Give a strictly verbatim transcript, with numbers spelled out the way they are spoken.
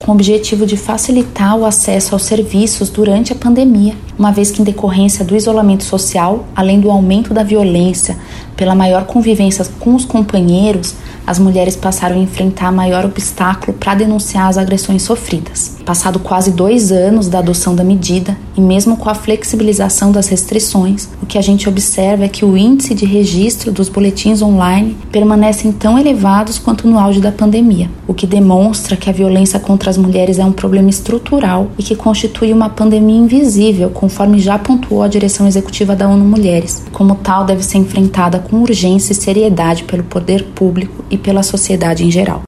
com o objetivo de facilitar o acesso aos serviços durante a pandemia, uma vez que, em decorrência do isolamento social, além do aumento da violência pela maior convivência com os companheiros, as mulheres passaram a enfrentar maior obstáculo para denunciar as agressões sofridas. Passado quase dois anos da adoção da medida, e mesmo com a flexibilização das restrições, o que a gente observa é que o índice de registro dos boletins online permanecem tão elevados quanto no auge da pandemia, o que demonstra que a violência contra as mulheres é um problema estrutural e que constitui uma pandemia invisível, conforme já pontuou a direção executiva da ONU Mulheres. Como tal, deve ser enfrentada com urgência e seriedade pelo poder público e pela sociedade em geral.